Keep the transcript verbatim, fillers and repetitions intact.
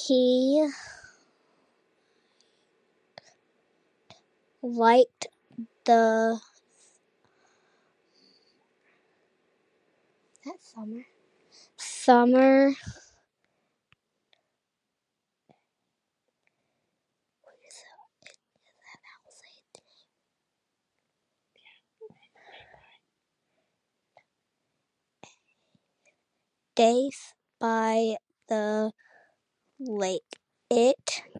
he liked the that summer summer days by the lake. It